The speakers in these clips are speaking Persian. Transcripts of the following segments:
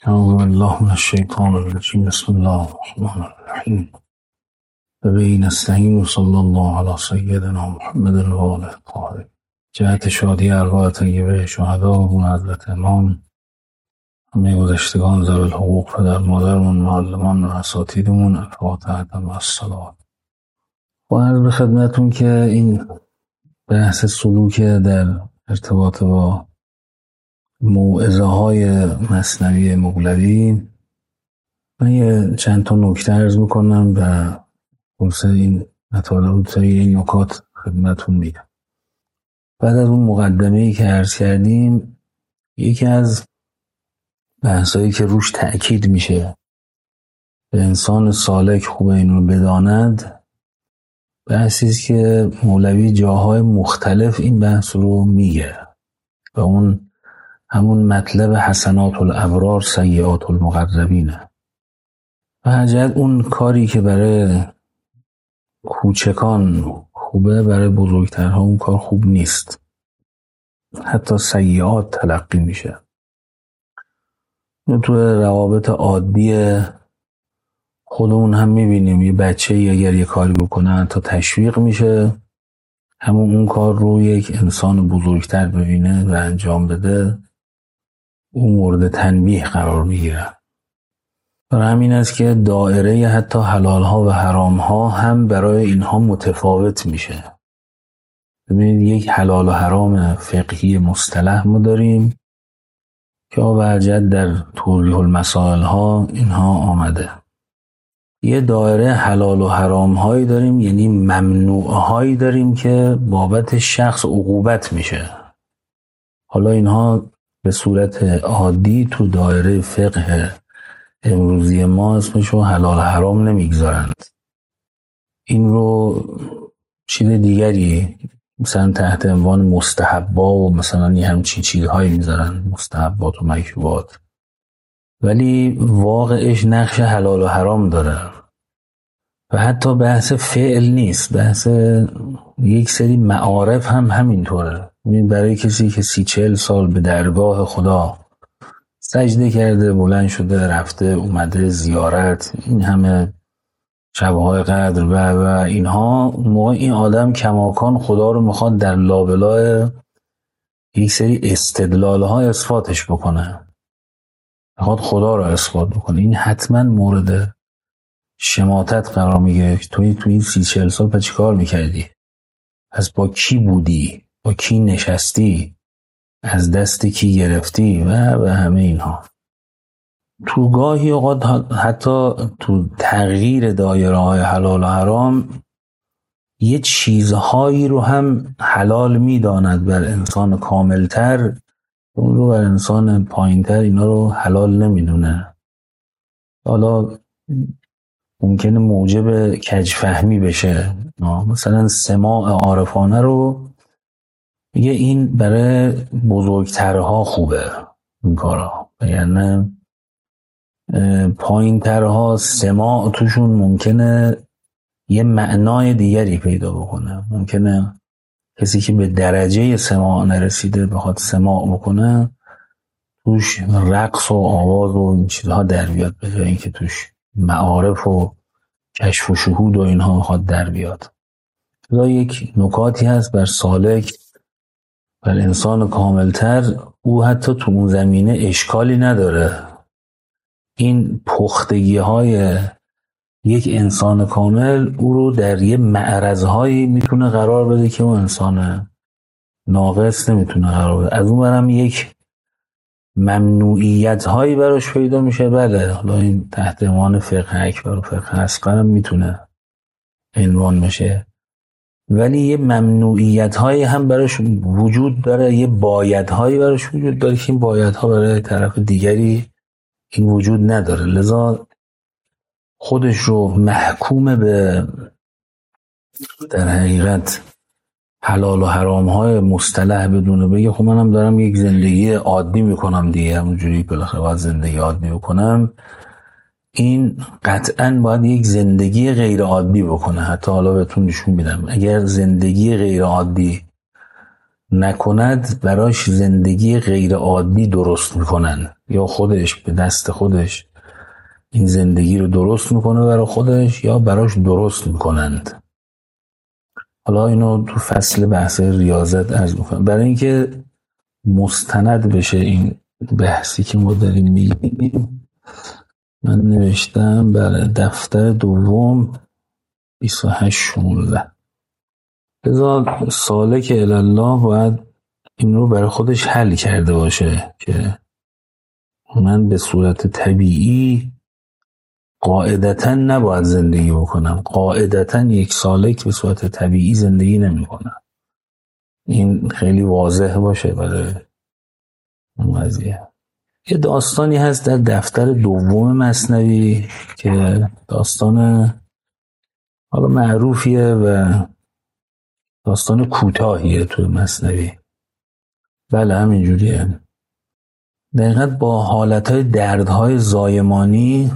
أعوذ بالله من الشيطان الرجيم. بسم الله الرحمن الرحيم. به نستعين وصلی الله علی سیدنا محمد الوالد الطاهر. جهت شادی ارواح طیبه شهدا و حضرت امام، همه گذشتگان ذوی الحقوق، پدر مادرمون، معلمان و اساتیدمون، الفاتحه و الصلوات. و عرض به خدمتون که این بحث سلوک در ارتباط با موعظه های مثنوی مولوی، من یه چند تا نکته عرض میکنم و خلاصه این مطالب تا این نکات خدمتون میگم. بعد از اون مقدمه‌ای که عرض کردیم، یکی از بحثایی که روش تأکید میشه به انسان سالک خوب این رو بداند، بحثی است که مولوی جاهای مختلف این بحث رو میگه و اون همون مطلب حسنات الابرار سیئات المقربینه. و حجت اون کاری که برای کوچکان خوبه برای بزرگترها اون کار خوب نیست، حتی سیئات تلقی میشه. تو روابط عادی خودمون هم میبینیم یه بچه اگر یه کاری بکنه حتی تشویق میشه، همون اون کار رو یک انسان بزرگتر ببینه و انجام بده، اون مورد تنبیه قرار میگیره. برای همین است که دایره حتی حلال ها و حرام ها هم برای اینها متفاوت میشه. ببینید یک حلال و حرام فقهی مصطلح ما داریم که آورجت در توضیح المسائل ها اینها آمده. یه دایره حلال و حرام هایی داریم، یعنی ممنوع هایی داریم که بابت شخص عقوبت میشه. حالا اینها به صورت عادی تو دایره فقه امروزی ما اسمشو حلال حرام نمیگذارند. این رو چیز دیگری مثلا تحت عنوان مستحبا و مثلا یه همچین چیزهایی میذارن، مستحبات و مکروهات، ولی واقعش نقش حلال و حرام داره و حتی بحث فعل نیست، بحث یک سری معارف هم همینطوره. برای کسی که 30-40 سال به درگاه خدا سجده کرده، بلند شده، رفته اومده زیارت، این همه شبهای قدر و اینها، موقع این آدم کماکان خدا رو میخواد در لابلای یک سری استدلالها اثباتش بکنه، میخواد خدا رو اثبات بکنه. این حتما مورد شماتت قرار میگیره. تو این 30-40 سال پس چی کار میکردی؟ از با کی بودی؟ با کی نشستی؟ از دست کی گرفتی؟ و همه اینها. تو گاهی اوقات حتی تو تغییر دایره های حلال و حرام یه چیزهایی رو هم حلال میداند بر انسان کاملتر، اون رو بر انسان پایینتر اینا رو حلال نمیدونه. حالا ممکنه موجب کجفهمی بشه. مثلا سماع عارفانه رو میگه این برای بزرگترها خوبه این کارا، یعنی پایینترها سماع توشون ممکنه یه معنای دیگری پیدا بکنه. ممکنه کسی که به درجه سماع نرسیده بخواد سماع بکنه، توش رقص و آواز و این چیزها در بیاد، به جای اینکه توش معارف و کشف و شهود و اینها بخواد در بیاد. لذا یک نکاتی هست بر سالک، بر انسان کاملتر، او حتی تو اون زمینه اشکالی نداره. این پختگی های یک انسان کامل او رو در یه معرضهایی میتونه قرار بده که اون انسان ناقص نمیتونه قرار بده. از اون برم یک ممنوعیت هایی براش پیدا میشه. بله، حالا این تحت عنوان فقه اکبر و فقه اصغر هم میتونه عنوان بشه، ولی یه ممنوعیت هایی هم براش وجود داره، یه باید هایی براش وجود داره که این باید ها برای طرف دیگری این وجود نداره. لذا خودش رو محکوم به در حقیقت حلال و حرام های مصطلح بدونه، بگه خب منم دارم یک زندگی عادی میکنم دیگه، همونجوری بالاخره باید زندگی عادی بکنم. این قطعاً باید یک زندگی غیر عادی بکنه. حتی حالا بهتون نشون میدم، اگر زندگی غیر عادی نکند براش زندگی غیر عادی درست میکنن، یا خودش به دست خودش این زندگی رو درست میکنه برای خودش یا براش درست میکنند. حالا اینو تو فصل بحث ریاضت عرض میکنم برای اینکه مستند بشه این بحثی که ما داریم میگیم. من نوشتم برای دفتر دوم 28/16 لذا سالک الله باید این رو برای خودش حل کرده باشه که من به صورت طبیعی قاعدتاً نباید زندگی بکنم. قاعدتاً یک سالک به صورت طبیعی زندگی نمی کنم. این خیلی واضح باشه برای اون قضیه. یه داستانی هست در دفتر دوم مثنوی که داستان حالا معروفیه و داستان کوتاهیه تو مثنوی. بله همینجوریه. دقیقاً با حالتهای دردهای زایمانی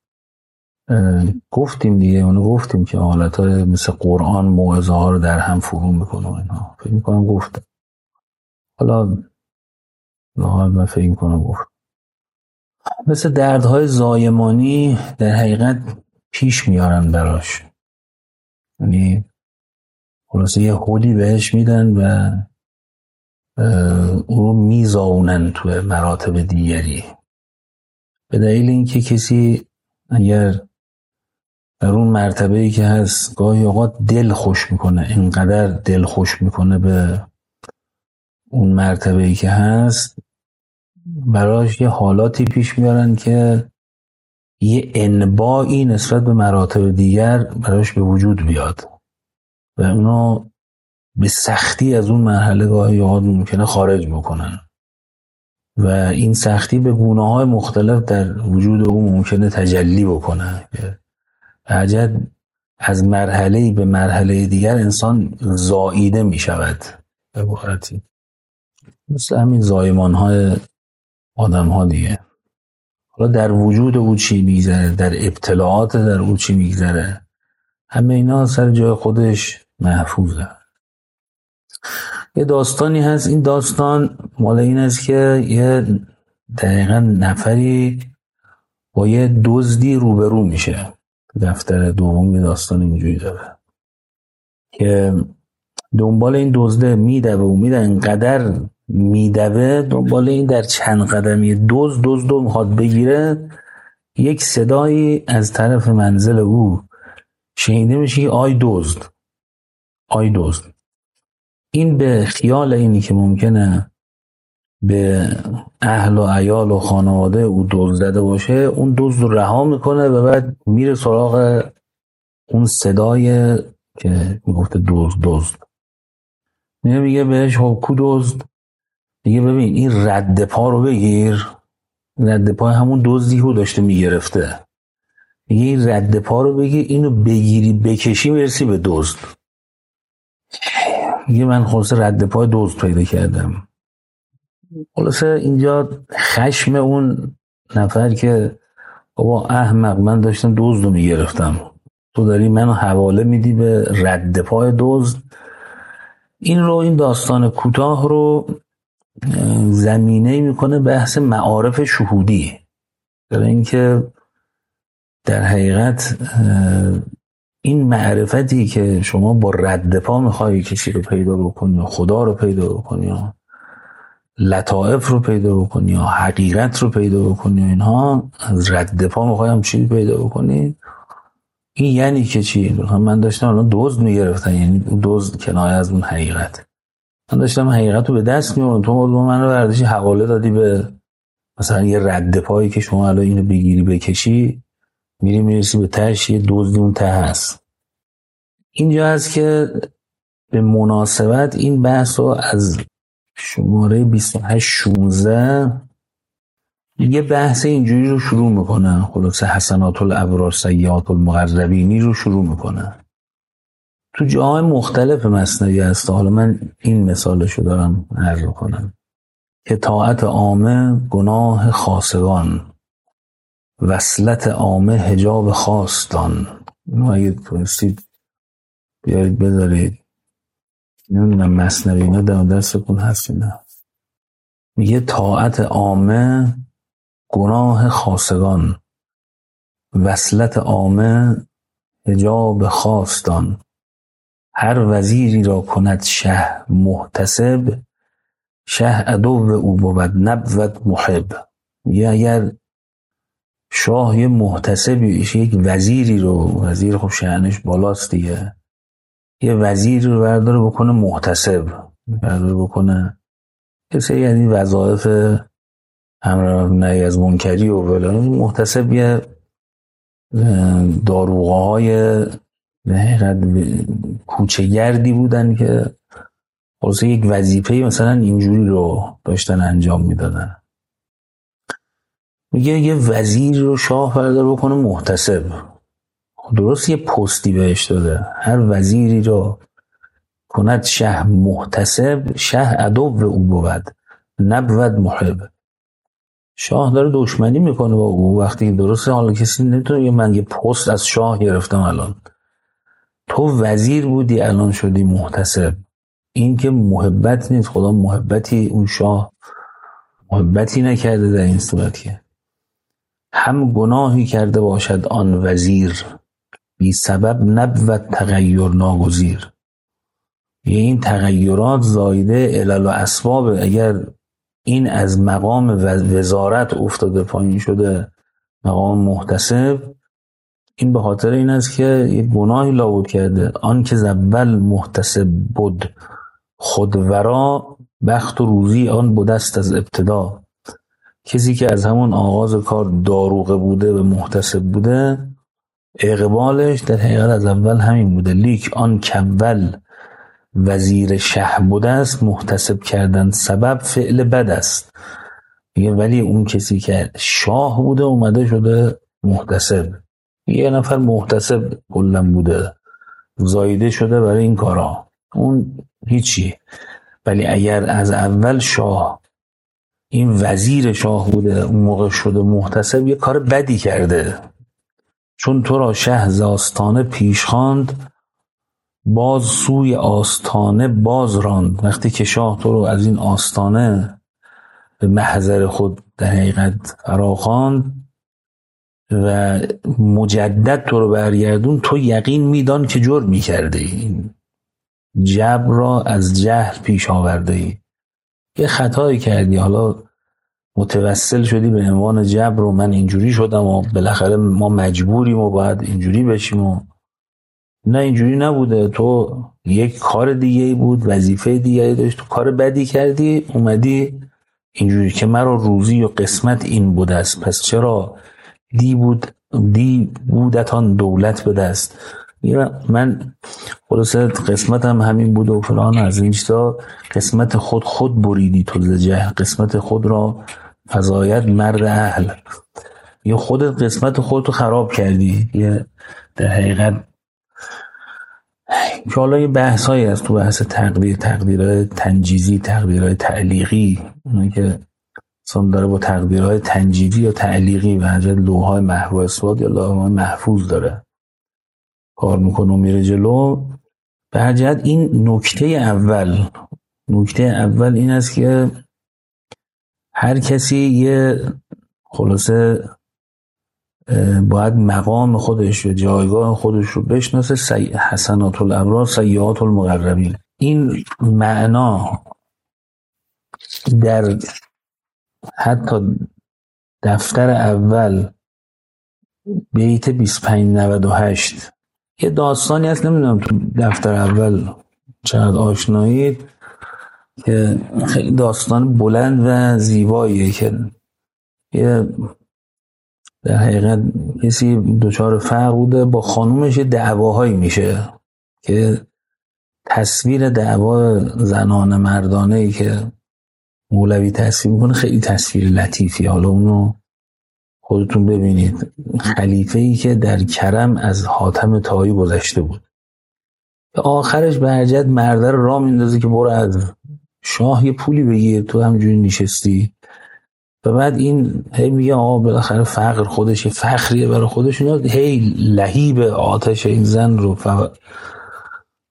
گفتیم دیگه، اونو گفتیم که حالتهای مثل قرآن موعظه ها رو در هم فرو میکنه و اینا. فکر میکنم گفتم. حالا من فکر میکنم گفتم. مثل دردهای زایمانی در حقیقت پیش میارن براش. یعنی خلاصه یه حولی بهش میدن و او رو میزاونن تو مراتب دیگری. به دلیل اینکه کسی اگر در اون مرتبه‌ای که هست گاهی اوقات دل خوش میکنه، اینقدر دل خوش میکنه به اون مرتبه‌ای که هست، براش یه حالاتی پیش میارن که یه انباعی نسبت به مراتب دیگر براش به وجود بیاد و اونو به سختی از اون مرحله گاهی اوقات ممکنه خارج بکنن و این سختی به گونه‌های مختلف در وجود او ممکنه تجلی بکنه. عجب از مرحله‌ای به مرحله دیگر انسان زاییده می شود به عبارتی. مثل همین زایمان‌های آدم‌ها دیگه. حالا در وجود او چی میگذره، در ابتلاعات در او چی میگذره، همه اینا سر جای خودش محفوظه. یه داستانی هست، این داستان مال این است که یه دقیقا نفری با یه دزدی روبرو میشه. دفتر دوم یه داستان اینجوری داره که دنبال این دزده میدوه و میده، اینقدر میدوه دنبال این در چند قدمی دزد رو میخواد بگیره، یک صدایی از طرف منزل او شنیده میشه آی دزد، آی دزد. این به خیال اینی که ممکنه به اهل و عیال و خانواده او دزد زده باشه، اون دزد رو رها میکنه و بعد میره سراغ اون صدای که میگفته دزد. میگه بهش کو دزد؟ میگه ببین این رد پا رو بگیر. رد پا همون دزدی رو داشته میگرفته. میگه این رد پا رو بگیر، اینو بگیری بکشی میرسی به دزد. میگه من خلاصه رد پای دزد پیدا کردم. خلاصه اینجا خشم اون نفر که بابا احمق، من داشتم دزد رو میگرفتم، تو داری منو حواله میدی به رد پای دزد. این داستان کوتاه رو زمینه میکنه بحث معارف شهودی، برای اینکه در حقیقت این معرفتی که شما با رد پا میخوایی کسی رو پیدا بکنی، خدا رو پیدا بکنی، لطائف رو پیدا بکنی یا حقیقت رو پیدا بکنی و اینها، از رد پا میخوای هم چی پیدا بکنی. این یعنی که چی؟ من داشتم الان دزد میگرفتن، یعنی دزد کنایه از اون حقیقت. من داشتم حقیقت رو به دست میارم، تو من رو برداشتی حواله دادی به مثلا یه رد پایی که شما الان اینو بگیری بکشی، میرسی به تهش یه دزدی اون ته هست. اینجا هست که به مناسبت این بحث رو از شماره 28/16 یه بحث اینجوری رو شروع میکنن. خلاصه حسنات الابرار سیئات المقربینی رو شروع میکنن. تو جاهای مختلف مثنوی هست. حالا من این مثالشو دارم عرض کنم که طاعت عامه گناه خاصگان، وصلت عامه حجاب خاص دان. اینو اگه تونستید بیارید بذارید. نمیدونم مثنوی اینا در دستتون هست نه. میگه طاعت عامه گناه خاصگان، وصلت عامه حجاب خاصدان. هر وزیری را کند شه محتسب، شه عدو او بود نبود محب. میگه اگر شاه یه محتسبی، یک وزیری رو، وزیر خب شأنش بالاست دیگه، یه وزیری رو برداره بکنه محتسب، برداره بکنه کسی یعنی وظایف امر نهی از منکری و فلان، محتسب یه داروغه های حقیقت کوچه‌گردی بودن که خلاصه یک وظیفه مثلا اینجوری رو داشتن انجام میدادن. میگه یه وزیر رو شاه بردار بکنه محتسب، درست یه پستی بهش داده. هر وزیری رو کند شه محتسب، شه عدو او بود نبود محب. شاه داره دشمنی میکنه با او. وقتی درسته حالا کسی نمیتونه من یه پست از شاه گرفتم، الان تو وزیر بودی الان شدی محتسب. این که محبت نیست، خدا محبتی اون شاه محبتی نکرده در این صورت که هم گناهی کرده باشد آن وزیر، بی سبب نبود تغییر ناگزیر. این تغییرات زایده علل و اسباب. اگر این از مقام وزارت افتاده پایین شده مقام محتسب، این به خاطر این است که یک گناهی لابد کرده. آن که زول محتسب بود خودورا، بخت و روزی آن بودست از ابتدا. کسی که از همون آغاز کار داروغه بوده و محتسب بوده، اقبالش در حقیقت از اول همین بوده. لیک آن کول وزیر شه بوده است، محتسب کردن سبب فعل بد است. میگه ولی اون کسی که شاه بوده اومده شده محتسب. یه نفر محتسب کلن بوده زایده شده برای این کارا، اون هیچی. ولی اگر از اول شاه این وزیر شاه بوده اون موقع شده محتسب، یه کار بدی کرده. چون تو را شه ز آستانه پیش خواند، باز سوی آستانه باز راند. وقتی که شاه تو رو از این آستانه به محضر خود در حقیقت فراخواند و مجدد تو رو برگردون، تو یقین میدان که جرمی کرده ای، جبر را از جهل پیش آورده ای، یه خطایی کردی، حالا متوسل شدی به عنوان جبر و من اینجوری شدم و بالاخره ما مجبوریم و باید اینجوری بشیم. و نه، اینجوری نبوده. تو یک کار دیگه بود، وظیفه دیگه داشت، تو کار بدی کردی اومدی اینجوری که مرا روزی و قسمت این بوده است، پس چرا دی بودتان دولت به دست. من خلاصه قسمتم همین بود و فلان از این چیزا. قسمت خود بریدی تو ز جهل، قسمت خود را فزاید مرد اهل. یا خودت قسمت خودتو خراب کردی. یه در حقیقت که حالا یه بحثایی هست تو بحث تقدیرهای تنجیزی، تقدیرهای تعلیقی، اونایی که اصلا داره با تقدیرهای تنجیزی یا تعلیقی و حجت لوحای محو اثبات یا لوحای محفوظ داره کار میکنه و میره جلو. به حجت این نکته اول این است که هر کسی یه خلاصه باید مقام خودش و جایگاه خودش رو بشناسه. حسنات الابرار سیئات المقربین. این معنا در حتی دفتر اول بیت 2598 یه داستانی هست، نمیدونم تو دفتر اول چقدر آشنایی، که خیلی داستان بلند و زیباییه که یه در حقیقت کسی دچار فقر بوده، با خانومش دعواهایی میشه که تصویر دعوا زنان مردانه‌ای که مولوی تصویر میکنه خیلی تصویر لطیفی. حالا اونو خودتون ببینید. خلیفه‌ای که در کرم از حاتم طایی گذشته بود، به آخرش به حجت مرده رو راه میندازه که برو از شاه یه پولی بگیر، تو همجوری نشستی. و بعد این هی میگه آقا بالاخره فقر خودش فخریه برای خودش، هی لهیب آتش این زن رو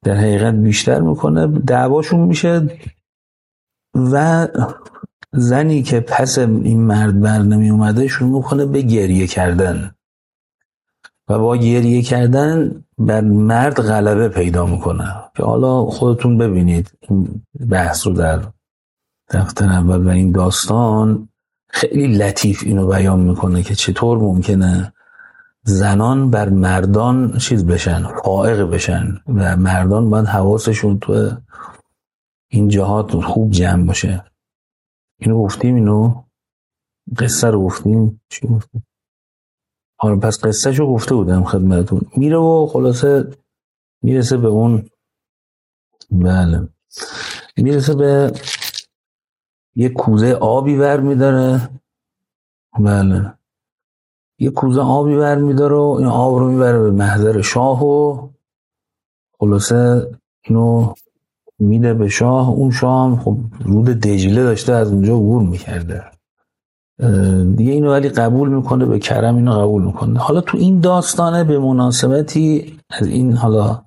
در حقیقت بیشتر میکنه، دعواشون میشه و زنی که پس این مرد بر نمی اومده شروع میکنه به گریه کردن و با گریه کردن بر مرد غلبه پیدا میکنه که حالا خودتون ببینید این بحث رو در دفتر اول و این داستان خیلی لطیف اینو بیان میکنه که چطور ممکنه زنان بر مردان چیز بشن، فائق بشن و مردان باید حواسشون تو این جهات خوب جمع باشه. اینو گفتیم، اینو قصه رو گفتیم، چی گفتیم؟ آره پس قصه شو گفته بودم خدمتون. میره و خلاصه میرسه به اون، بله میرسه به یه کوزه آبی ور میداره، بله یه کوزه آبی ور میداره و این آب رو میبره به محضر شاه و خلاصه اینو میده به شاه. اون شاه هم خب رود دجله داشته از اونجا عبور میکرده دیگه، اینو ولی قبول میکنه، به کرم اینو قبول میکنه. حالا تو این داستانه به مناسبتی از این حالا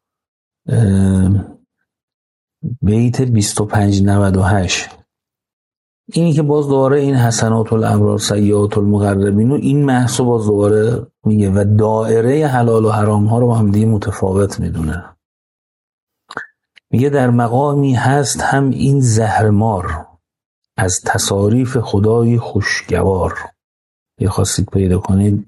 بیت 2598 اینی که باز دوباره این حسنات الابرار سیئات المقربین و این محسوب باز دوباره میگه و دایره حلال و حرام ها رو با هم دیگه متفاوت میدونه. میگه در مقامی هست هم این زهرمار از تصاریف خدای خوشگوار. یه خواستید پیدا کنید،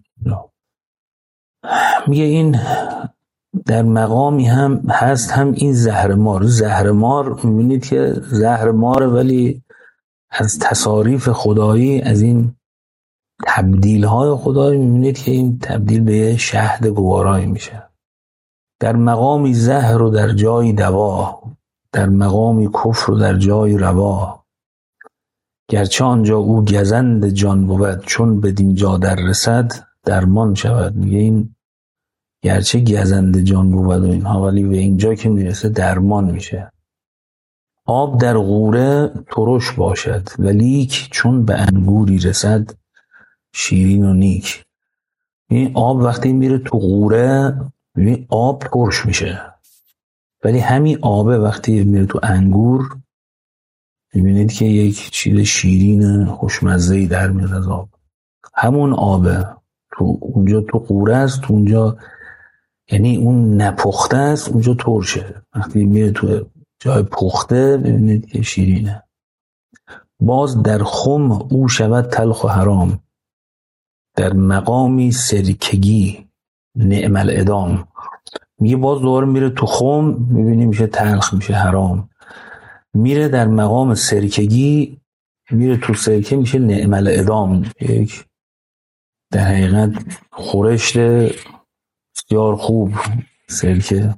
میگه این در مقامی هم هست هم این زهرمار. زهرمار میبینید که زهرماره ولی از تصاریف خدایی، از این تبدیل های خدایی میبینید که این تبدیل به شهد گوارایی میشه. در مقامی زهر و در جای دوا، در مقامی کفر و در جای روا. گرچه آنجا او گزند جان بود، چون بدین جا در رسد درمان شود. میگه این گرچه گزند جان بود و اینها ولی به اینجا که میرسه درمان میشه. آب در غوره ترش باشد ولیک، چون به انگوری رسد شیرین و نیک. این آب وقتی میره تو غوره ببین آب ترش میشه، ولی همین آبه وقتی میره تو انگور میبینید که یک چیز شیرین خوشمزه‌ای در میاد از آب. همون آبه تو اونجا تو غوره است، تو اونجا یعنی اون نپخته است، اونجا ترشه. وقتی میره تو جای پخته ببینید که شیرینه. باز در خم او شود تلخ و حرام، در مقامی سرکگی نعم الادام. میگه باز دوباره میره تو خم میبینی میشه تلخ، میشه حرام. میره در مقام سرکگی، میره تو سرکه میشه نعم الادام، یک در حقیقت خورشت بسیار خوب سرکه.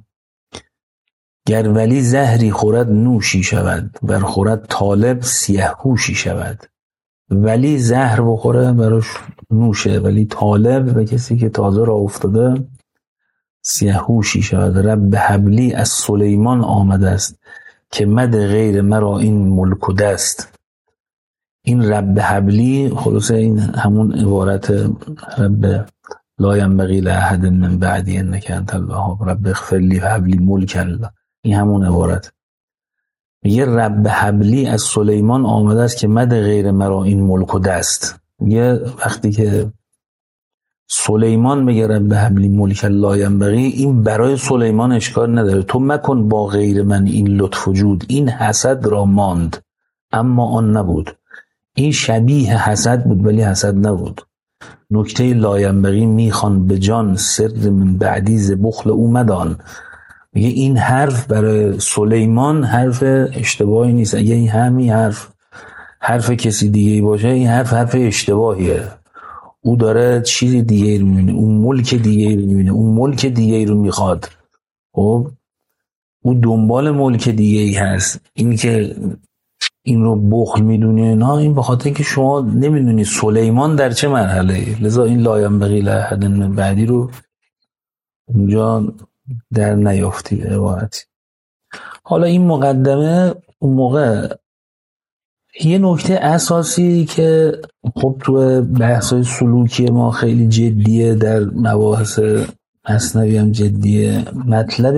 گر ولی زهری خورد نوشی شود، ور خورد طالب سیه هوشی شود. ولی زهر بخوره براش نوشه، ولی طالب به کسی که تازه راه افتاده سیه هوشی شود. رب حبلی از سلیمان آمده است، که مد غیر مرا این ملک و دست. این رب حبلی خلاصه این همون عبارت رب لا ینبغی لاحد من بعدی انک انت الوهاب رب اغفر لی و هب لی ملکا، این همون عبارت. میگه رب حبلی از سلیمان آمده است که مد غیر مرا این ملک و دست. میگه وقتی که سلیمان میگه رب حبلی ملک لا ینبغی، این برای سلیمان اشکال نداره. تو مکن با غیر من این لطف وجود. این حسد را ماند اما آن نبود. این شبیه حسد بود ولی حسد نبود. نکته لا ینبغی میخوان به جان، سر من بعدی ز بخل او مدان. میگه این حرف برای سلیمان حرف اشتباهی نیست. اگه این همین حرف کسی دیگه باشه، این حرف اشتباهیه. او داره چیز دیگه رو میبینه، اون ملک دیگه رو میبینه، اون ملک دیگه رو میخواد. خب او دنبال ملک دیگه ای هست. این که این رو بخل میدونه نه، این به خاطر که شما نمیدونی سلیمان در چه مرحله، لذا این لا ینبغی لاحد من بعدی رو اونجا در نیافتی عبارتی. حالا این مقدمه اون موقع یه نکته اساسی که خب تو بحث‌های سلوکی ما خیلی جدیه در مباحث مثنوی هم جدیه. مطلب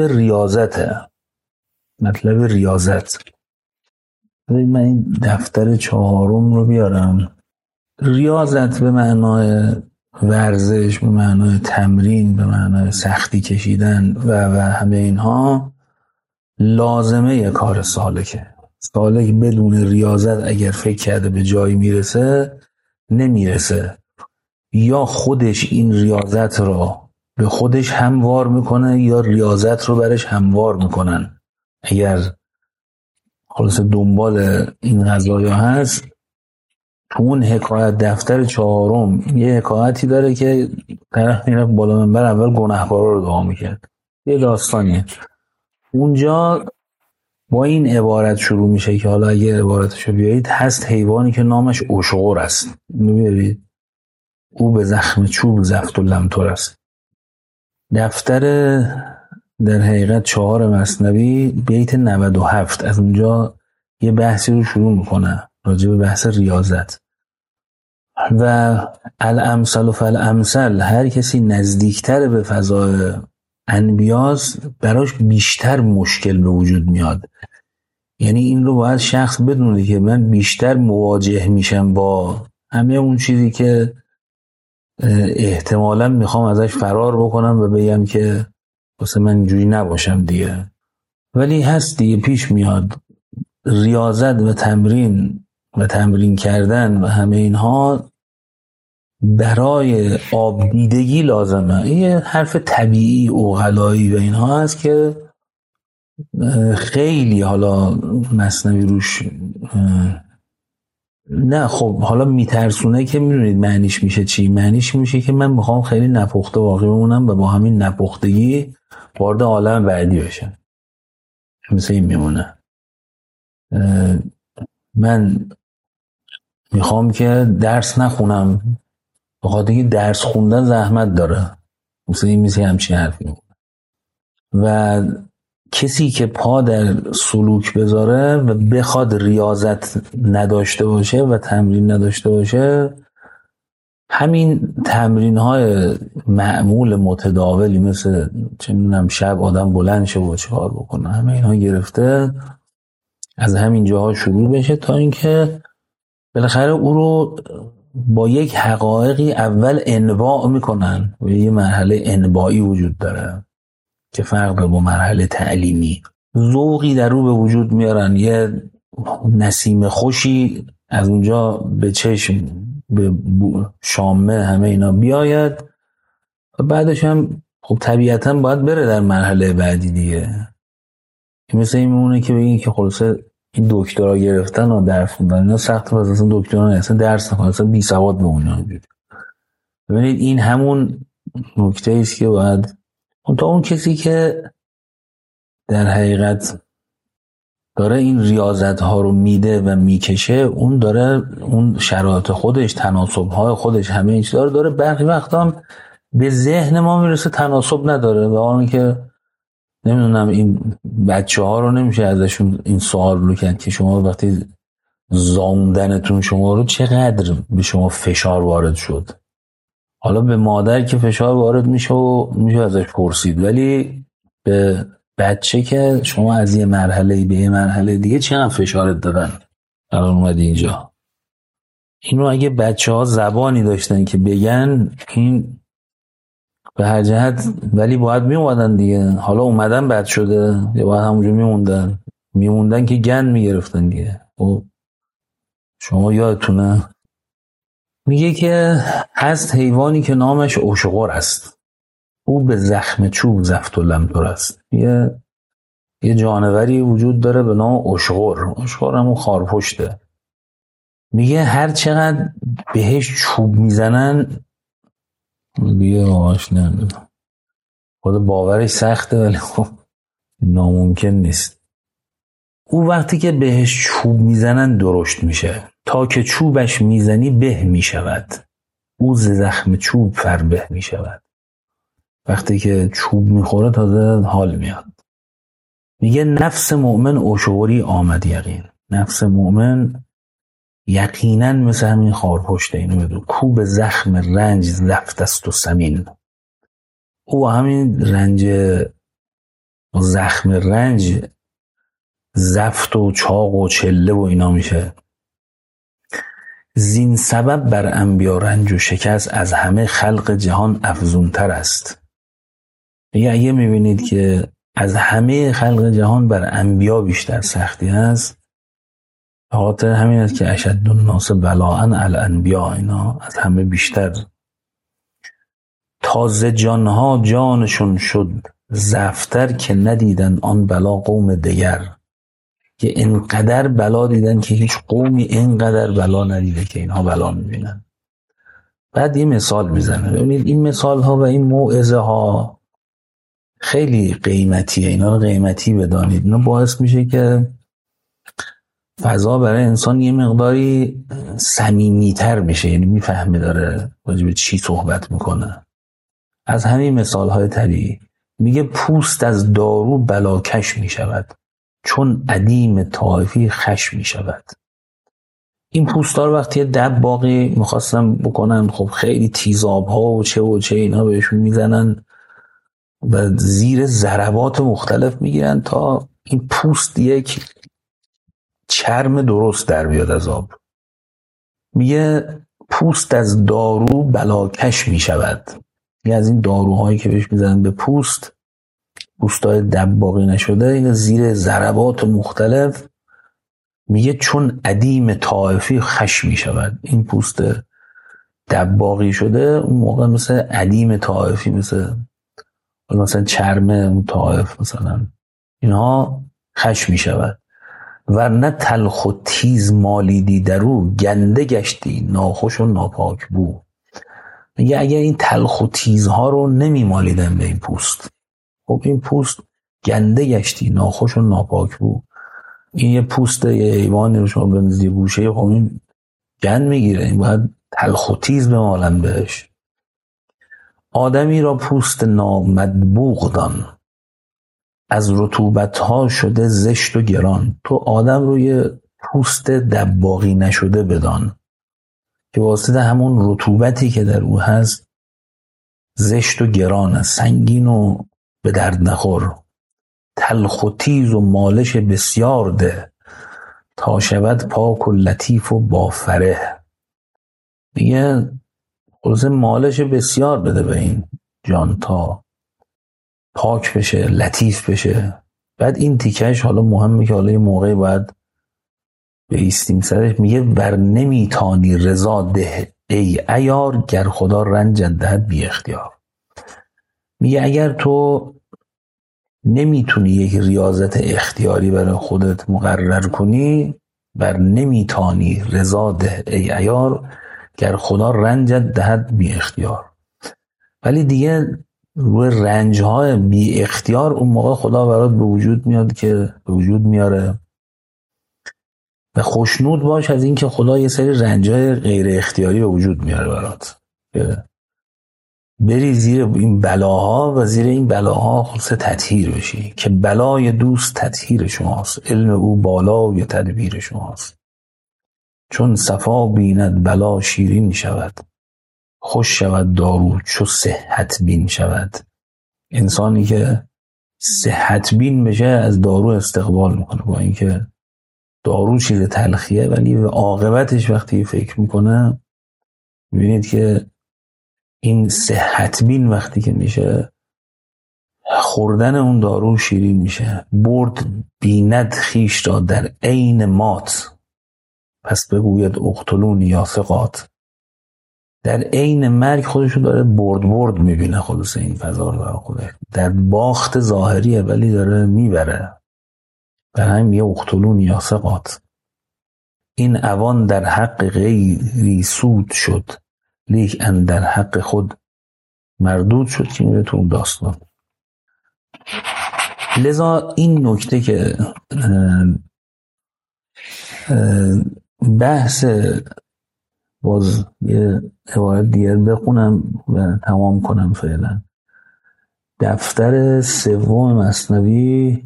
ریاضت. من این دفتر 4 رو بیارم. ریاضت به معنای ورزش، به معنای تمرین، به معنای سختی کشیدن و همه اینها لازمه کار سالکه. سالک بدون ریاضت اگر فکر کرده به جایی نمیرسه. یا خودش این ریاضت رو به خودش هموار میکنه یا ریاضت رو برش هموار میکنن. اگر خلاص دنبال این قضایا هست، تو اون حکایت دفتر 4 یه حکایتی داره که طرف میرفت بالا منبر اول گناهکارا رو دعا میکرد. یه داستانیه. اونجا با این عبارت شروع میشه که حالا اگه عبارتشو بیایید، هست حیوانی که نامش اشغر است. میبینید او به زخم چوب زفت و لمتر است. دفتر در حقیقت 4 مثنوی بیت 97 از اونجا یه بحثی رو شروع میکنه راجع به بحث ریاضت. و الامثل فالامثل، هر کسی نزدیکتر به فضای انبیاست براش بیشتر مشکل به وجود میاد. یعنی این رو باید شخص بدونه که من بیشتر مواجه میشم با همه اون چیزی که احتمالاً میخوام ازش فرار بکنم و بگم که واسه من اینجوری نباشم دیگه. ولی هست دیگه، پیش میاد ریاضت و تمرین کردن و همه اینها برای آب دیدگی لازمه. این حرف طبیعی عقلایی و اینها هست که خیلی حالا مثنوی روش نه خب حالا میترسونه که میدونید معنیش میشه چی؟ معنیش میشه که من میخوام خیلی نپخته واقعی بمونم و با همین نپختگی وارد عالم بعدی بشم. مثل این میمونه. من میخوام که درس نخونم بخاطر اینکه درس خوندن زحمت داره. مثل این همچین حرفی میمونه. و کسی که پا در سلوک بذاره و بخواد ریاضت نداشته باشه و تمرین نداشته باشه، همین تمرین‌های معمول متداولی مثل چه می‌دونم شب آدم بلند شه و چه کار بکنه، همه اینها گرفته از همین جاها شروع بشه تا اینکه بالاخره او رو با یک حقایقی اول انباع میکنن و یه مرحله انباعی وجود داره که فرق داره با مرحله تعلیمی. ذوقی در رو به وجود میارن، یه نسیم خوشی از اونجا به چشم به شامه همه اینا بیاید و بعدش هم خب طبیعتا باید بره در مرحله بعدی دیگه. مثل این میمونه که بگین که خلاصه این دکترا گرفتن و درس خوندن اینا سخت، واسه اصلا دکترا نه، اصلا درس نخوندن، اصلا بی سواد بمونن. ببینید این همون نکته است که باید تا اون کسی که در حقیقت داره این ریاضت ها رو میده و میکشه، اون داره اون شرایط خودش، تناسب های خودش، همه این چیزا رو داره. برخی وقتا هم به ذهن ما میرسه تناسب نداره و آن که نمیدونم این بچه ها رو نمیشه ازشون این سوال رو کرد که شما وقتی زاوندنتون شما رو چقدر به شما فشار وارد شد. حالا به مادر که فشار وارد میشه و میشه ازش پرسید، ولی به بچه که شما از یه مرحله به یه مرحله دیگه چقدر فشارت دادن الان اومدی اینجا. اینو اگه بچه ها زبانی داشتن که بگن این به هر جهت، ولی باید میومدن دیگه. حالا اومدن بد شده یا باید همونجا میموندن که گند میگرفتن دیگه. و شما یادتونه میگه که هست حیوانی که نامش اشغر است، او به زخم چوب زفت و لمتر است. یه جانوری وجود داره به نام اشغر. اشغر همون خارپشته. میگه هر چقدر بهش چوب میزنن دیگه آش نمیدونم، خود باورش سخته ولی خب ناممکن نیست. او وقتی که بهش چوب میزنن درشت میشه، تا که چوبش میزنی به میشود. او ز زخم چوب فربه میشود. وقتی که چوب میخوره تازه حال میاد. میگه نفس مؤمن اشغری آمد یقین. نفس مؤمن یقینا مثل همین خارپشته. اینو بدون کو به زخم رنج زفت است و سمین. او همین رنج زخم رنج زفت و چاق و چله و اینا میشه. زین سبب بر انبیا رنج و شکست از همه خلق جهان افزونتر است. اگه میبینید که از همه خلق جهان بر انبیا بیشتر سختی هست، به خاطر همین است که اشد الناس بلاء الانبیا، اینا از همه بیشتر. تازه جانها جانشون شد زفتر که ندیدن آن بلا قوم دیگر. که اینقدر بلا دیدن که هیچ قومی اینقدر بلا ندیده که اینها بلا میبینن. بعد یه مثال میزنه. ببینید این مثال ها و این موعظه ها خیلی قیمتیه، اینا رو قیمتی بدانید. اینا باعث میشه که فضا برای انسان یه مقداری صمیمیتر بشه، یعنی میفهمه داره راجع به چی صحبت میکنه. از همین مثال های طبیعی میگه پوست از دارو بلاکش میشود چون عدیم طائفی خش میشود. این پوستار وقتی دباغی میخواستن بکنن، خب خیلی تیزاب ها و چه اینا بهشون میزنن و زیر ضربات مختلف میگیرن تا این پوست یک چرم درست در بیاد از آب. میگه پوست از دارو بلاکش میشود. یه از این داروهایی که بهش میزنن به پوستای دباغی نشده، این زیر ضربات مختلف میگه چون عدیم طائفی خش میشود. این پوست دباغی شده اون موقع مثل عدیم طائفی، مثلا چرم طائف مثلا، اینها خش میشود. ورنه تلخ و تیز مالیدی درو گنده گشتی ناخوش و ناپاک بو. میگه اگر این تلخ و تیزها رو نمی مالیدن به این پوست، خب این پوست گنده گشتی ناخوش و ناپاک بو. این یه پوست یه حیوانی رو شما بندازی گوشه، خب این گند میگیره، این باید تلخ و تیز بمالن بهش. آدمی را پوست نامدبوغ دان از رطوبتها شده زشت و گران. تو آدم رو یه پوست دباغی نشده بدان که واسطه همون رطوبتی که در او هست زشت و گران است، سنگین و به درد نخور. تلخ و تیز و مالش بسیار ده تا شود پاک و لطیف و بافره. میگه خلاصه مالش بسیار بده به این جان تا پاک بشه، لطیف بشه. بعد این تیکش حالا مهمه که حالا یه موقعی باید بایستیم سرش. میگه ور نمیتانی رضا ده ای عیار گر خدا رنجت دهد بی اختیار. میگه اگر تو نمیتونی یک ریاضت اختیاری برای خودت مقرر کنی، ور نمیتانی رضا ده ای عیار گر خدا رنجت دهد بی اختیار. ولی دیگه روی رنجهای بی اختیار اون موقع خدا برات به وجود میاد که به وجود میاره. و خوشنود باش از این که خدا یه سری رنجهای غیر اختیاری به وجود میاره برات، بری زیر این بلاها و زیر این بلاها خلاصه تطهیر بشی. که بلای دوست تطهیر شماست، علم او بالا و تدبیر شماست. چون صفا بیند بلا شیرین شود، خوش شود دارو چو صحت بین شود. انسانی که صحت بین بشه از دارو استقبال میکنه، با اینکه دارو چیز تلخیه ولی به عاقبتش وقتی فکر میکنه میبینید که این صحت بین وقتی که میشه خوردن اون دارو شیرین میشه. برد بیند خیش را در عین مات، پس بگوید اقتلونی یا ثقات. در عین مرگ خودشو داره برد میبینه، خودش این فضا رو خودش در باخت ظاهریه ولی داره میبره. برای همین میگه اقتلونی یا ثقات. این اوان در حق غیری سود شد، لیک اندر حق خود مردود شد. که میره تو اون داستان. لذا این نکته که بحث، باز یه عبارت دیگر بخونم و تمام کنم فعلا. دفتر سوم مثنوی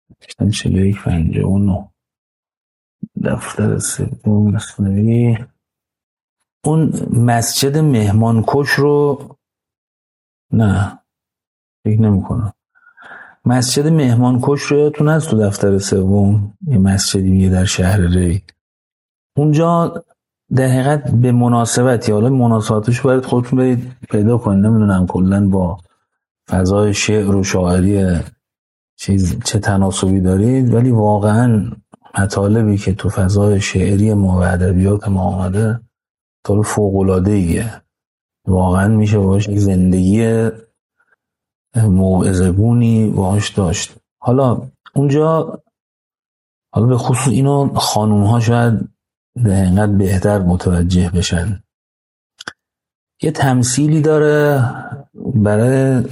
4159. دفتر سوم مثنوی اون مسجد مهمانکش رو، نه فکر نمی‌کنم. مسجد مهمان کش رو یادتون هست تو دفتر سوم، یه مسجدی میگه در شهر ری، اونجا در حقیقت به مناسبتی، حالا مناسباتش باید خودتون برید پیدا کنید، نمیدونم کلا با فضای شعر و شاعری چه تناسبی دارید، ولی واقعا مطالبی که تو فضای شعری ما و ادبیات ما آمده طور فوق‌العاده‌ایه. واقعا میشه باش یک زندگی موعظه‌گونی باش داشت. حالا اونجا، حالا به خصوص اینو خانوم‌ها شاید به حقیقت بهتر متوجه بشن، یه تمثیلی داره برای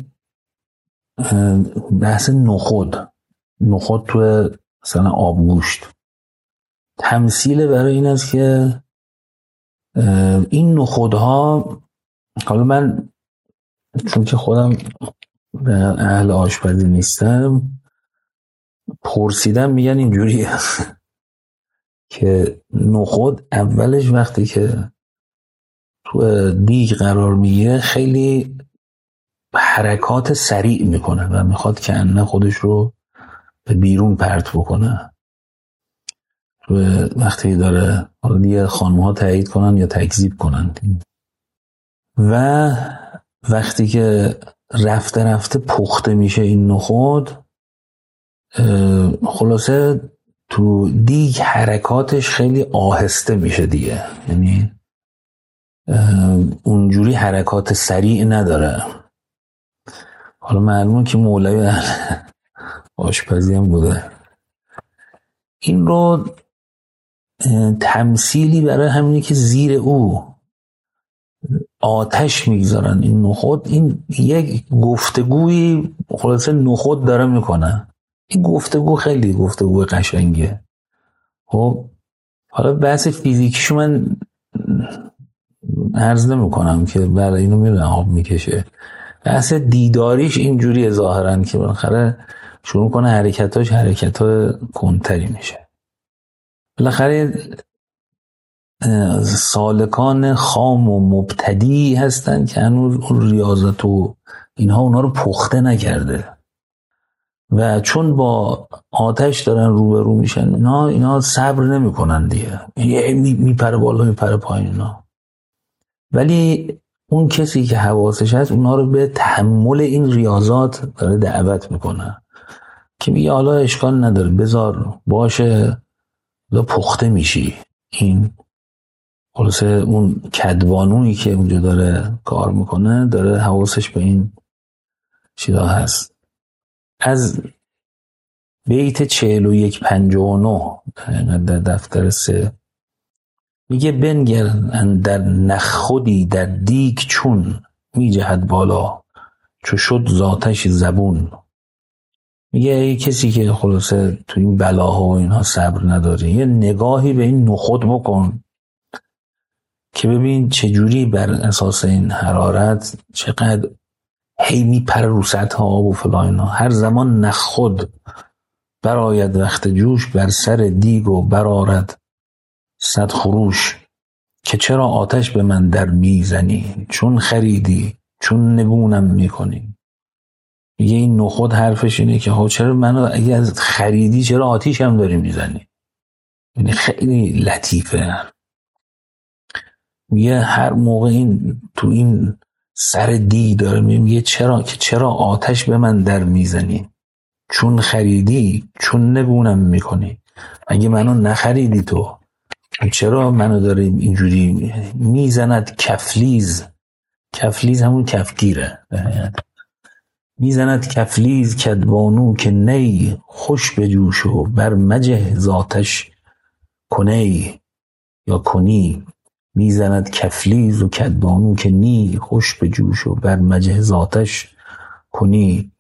بحث نخود تو مثلا آبگوشت. تمثیل برای این است که این نخودها، حالا من چون که خودم اهل آشپزی نیستم پرسیدم، میگن اینجوریه که نخود اولش وقتی که تو دیگ قرار میگیره خیلی حرکات سریع میکنه و میخواد که انه خودش رو به بیرون پرت بکنه. وقتی داره، حالا دیگه خانم‌ها تایید کنن یا تکذیب کنن، و وقتی که رفته رفته پخته میشه این نخود، خلاصه تو دیگ حرکاتش خیلی آهسته میشه دیگه، یعنی اونجوری حرکات سریع نداره. حالا معلومه که مولوی آشپزی هم بوده. این رو تمثیلی برای همینی که زیر او آتش میگذارن این نخود، این یک گفتگوی خلاصه نخود داره میکنه. این گفتگو خیلی گفتگو قشنگه. خب حالا بحث فیزیکیشو من عرض نمیکنم که برای اینو میدونم آب میکشه. بحث دیداریش اینجوریه ظاهرا که بالاخره شروع کنه حرکتاش حرکتای کنتری میشه. بالاخره سالکان خام و مبتدی هستن که هنوز اون ریاضت و اینها اونا رو پخته نکرده و چون با آتش دارن روبرو میشن اینا صبر نمیکنن دیگه، میپره بالا میپره پایین اینا. ولی اون کسی که حواسش هست اونا رو به تحمل این ریاضات داره دعوت میکنه که میگه حالا اشکال نداره بذار باشه، پخته میشی. این خلاصه اون کدبانویی که اونجا داره کار میکنه داره حواسش به این چیزا هست. از بیت 41-59 در دفتر 3 میگه بنگر در نخودی در دیگ چون میجهد بالا چو شد ذاتش زبون. میگه ای کسی که خلاصه تو این بلاها و اینها صبر نداره، یه نگاهی به این نخود بکن که ببین چجوری بر اساس این حرارت چقدر هی میپره رو سطح آب و فلان. هر زمان نخود براید وقت جوش بر سر دیگ و برارد صد خروش. که چرا آتش به من در میزنی چون خریدی چون نگونم میکنی. میگه این نخود حرفش اینه که ها چرا منو اگه از خریدی چرا آتیش هم داری میزنی. یعنی خیلی لطیفه. میگه هر موقع این تو این سر دیگ داره میگه چرا آتش به من در میزنی چون خریدی چون نگونم میکنی. اگه منو نخریدی تو چرا منو داری اینجوری میزند کفلیز. کفلیز همون کفگیره. میزند کفلیز کدبانو که نی خوش بجوش و بر مجه ذاتش کنی یا کنی. میزند کفلیز و کدبانو که نی خوش بجوش و بر مجه ذاتش کنی.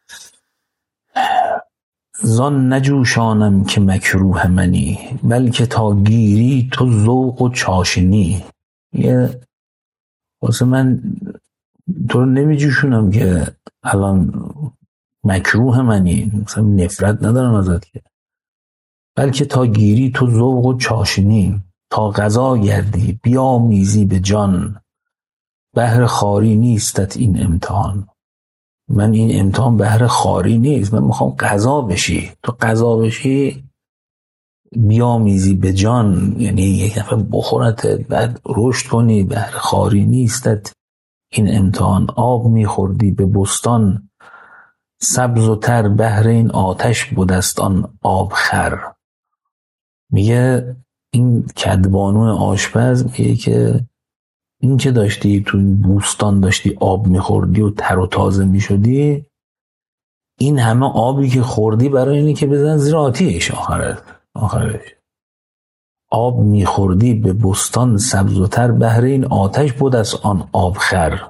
زان نجوشانم که مکروه منی بلکه تا گیری تو ذوق و چاشنی. یه واسه من تو رو نمی جوشونم که الان مکروه منی، مثلا نفرت ندارم ازت که، بلکه تا گیری تو ذوق و چاشنی. تا غذا گردی بیا میزی به جان بهر خاری نیستت این امتحان. من این امتحان بهر خاری نیست، من میخوام قضا بشی. تو قضا بشی بیامیزی به جان، یعنی یک دفعه بخورتت بعد رشد کنی، بهر خاری نیستت این امتحان. آب میخوردی به بستان سبز و تر، بهر این آتش بودست آن آب خر. میگه این کدبانو آشپز میگه که این که داشتی تو بوستان داشتی آب میخوردی و تر و تازه میشدی، این همه آبی که خوردی برای اینی که بزن زیر آتیش. آخرش آب میخوردی به بستان سبز و تر، بهر این آتش بود از آن آب خر.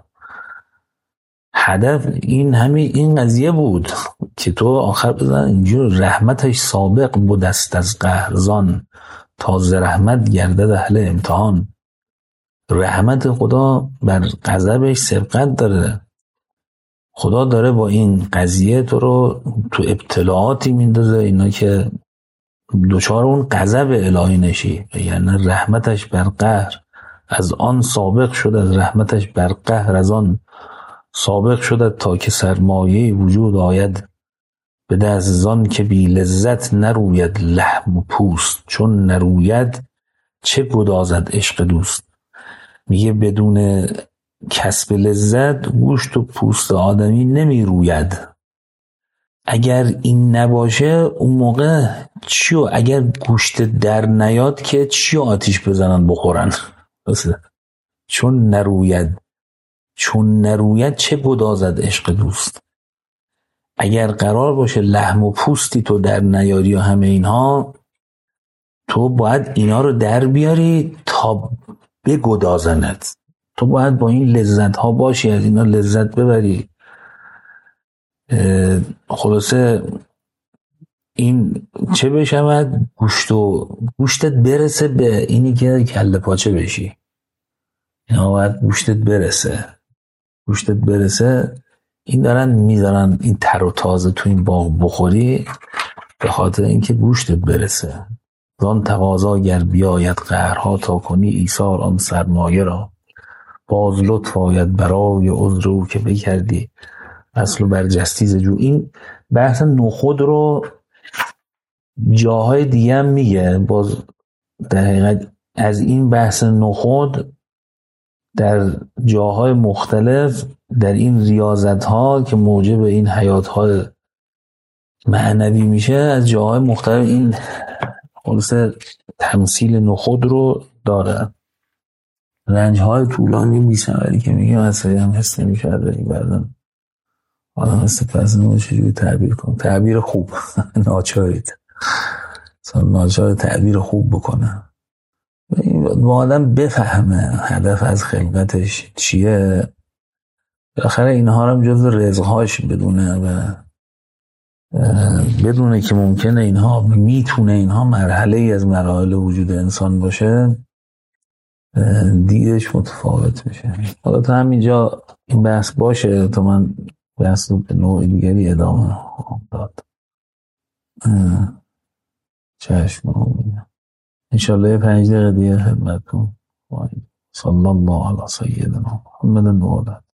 هدف این همین این قضیه بود که تو آخر بزن اینجور رحمتش سابق بودست از قهرزان، تا ز رحمت گردد اهل امتحان. رحمت خدا بر غضبش سبقت داره. خدا داره با این قضیه تو رو تو ابتلاعاتی میندازه اینا که دچار اون غضب الهی نشی، یعنی رحمتش بر قهر از آن سابق شد، از رحمتش بر قهر از آن سابق شد، تا که سرمایه وجود آید به دست زان، که بی لذت نروید لحم و پوست، چون نروید چه گدازد عشق دوست. میگه بدون کسب لذت گوشت و پوست آدمی نمی روید. اگر این نباشه اون موقع چیو، اگر گوشت در نیاد که چیو آتیش بزنن بخورن. چون نروید چه گدازد عشق دوست. اگر قرار باشه لحم و پوستی تو در نیاری و همه اینها، تو باید اینا رو در بیاری تا بگدازنت. تو باید با این لذت ها باشی، از اینا لذت ببری. خلاصه این چه بشود؟ گوشتت برسه به اینی که کله پاچه بشی. اینا باید گوشتت برسه. این دارن میذارن این تر و تازه تو این باغ بخوری به خاطر اینکه گوشتت برسه. زان تقاضا گر بیاید قهرها، تا کنی ایثار آن سرمایه را. باز لطف آید برای عذر او که بکردی اصل و برجستی ز جو. این بحث نخود رو جاهای دیگه هم میگه. باز در حقیقت از این بحث نخود در جاهای مختلف در این ریاضت ها که موجب این حیات های معنوی میشه، از جاهای مختلف این خلاصه تمثیل نخود رو داره. رنج های طولانی بی‌ثمری که میگه مثلا هم حس نمی‌کرده این بعدن آدم استفاده نمیشه چجوری تعبیر کنم. تعبیر خوب ناچارید ناچار تعبیر خوب بکنه. با آدم بفهمه هدف از خلقتش چیه، بالاخره اینها رو هم جز رزقهاش بدونه و بدونه که ممکنه اینها میتونه اینها مرحله ای از مراحل وجود انسان باشه، دیدش متفاوت میشه. حالا تا همینجا این بحث باشه تا من بحث رو به نوع دیگری ادامه داد. چشم انشالله 5 دقیقه دیگه خدمتتون. صلی الله علی سیدنا محمد و آله.